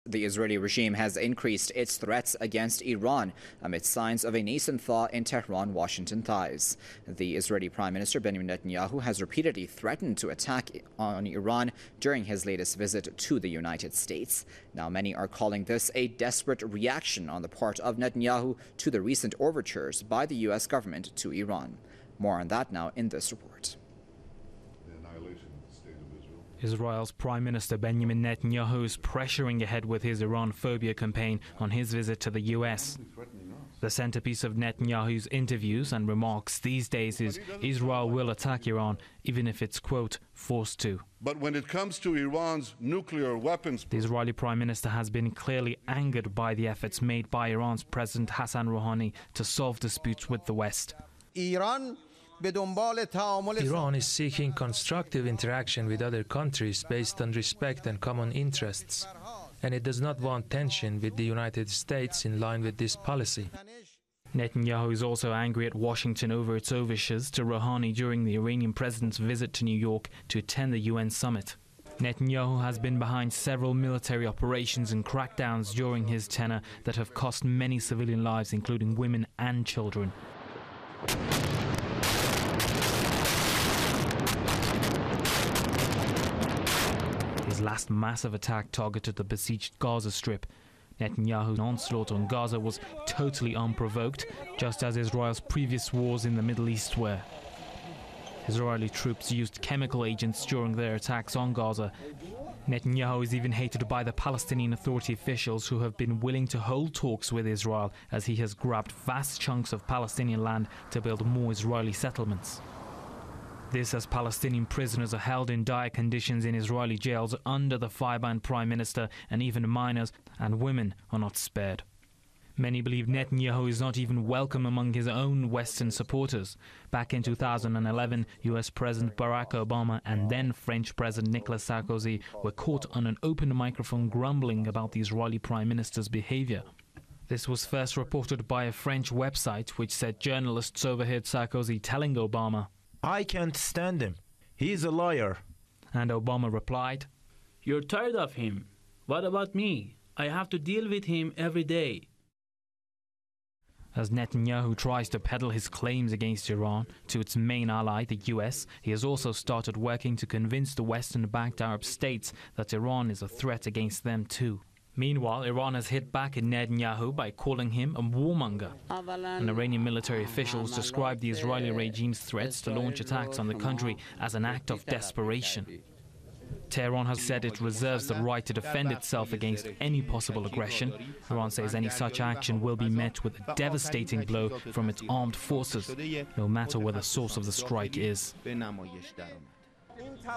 The Israeli regime has increased its threats against Iran amid signs of a nascent thaw in Tehran-Washington ties. The Israeli Prime Minister Benjamin Netanyahu has repeatedly threatened to attack on Iran during his latest visit to the United States. Now, many are calling this a desperate reaction on the part of Netanyahu to the recent overtures by the U.S. government to Iran. More on that now in this report. Israel's Prime Minister Benjamin Netanyahu is pressuring ahead with his Iran phobia campaign on his visit to the US. The centerpiece of Netanyahu's interviews and remarks these days is Israel will attack Iran even if it's, quote, forced to. But when it comes to Iran's nuclear weapons... The Israeli Prime Minister has been clearly angered by the efforts made by Iran's President Hassan Rouhani to solve disputes with the West. Iran is seeking constructive interaction with other countries based on respect and common interests, and it does not want tension with the United States in line with this policy. Netanyahu is also angry at Washington over its overtures to Rouhani during the Iranian president's visit to New York to attend the UN summit. Netanyahu has been behind several military operations and crackdowns during his tenure that have cost many civilian lives, including women and children. His last massive attack targeted the besieged Gaza Strip. Netanyahu's onslaught on Gaza was totally unprovoked, just as Israel's previous wars in the Middle East were. Israeli troops used chemical agents during their attacks on Gaza. Netanyahu is even hated by the Palestinian Authority officials who have been willing to hold talks with Israel as he has grabbed vast chunks of Palestinian land to build more Israeli settlements. This as Palestinian prisoners are held in dire conditions in Israeli jails under the fire-banned Prime Minister, and even minors and women are not spared. Many believe Netanyahu is not even welcome among his own Western supporters. Back in 2011, US President Barack Obama and then French President Nicolas Sarkozy were caught on an open microphone grumbling about the Israeli Prime Minister's behavior. This was first reported by a French website which said journalists overheard Sarkozy telling Obama, "I can't stand him. He's a liar." And Obama replied, "You're tired of him. What about me? I have to deal with him every day." As Netanyahu tries to peddle his claims against Iran to its main ally, the US, he has also started working to convince the Western-backed Arab states that Iran is a threat against them too. Meanwhile, Iran has hit back at Netanyahu by calling him a warmonger. And Iranian military officials described the Israeli regime's threats to launch attacks on the country as an act of desperation. Tehran has said it reserves the right to defend itself against any possible aggression. Iran says any such action will be met with a devastating blow from its armed forces, no matter where the source of the strike is.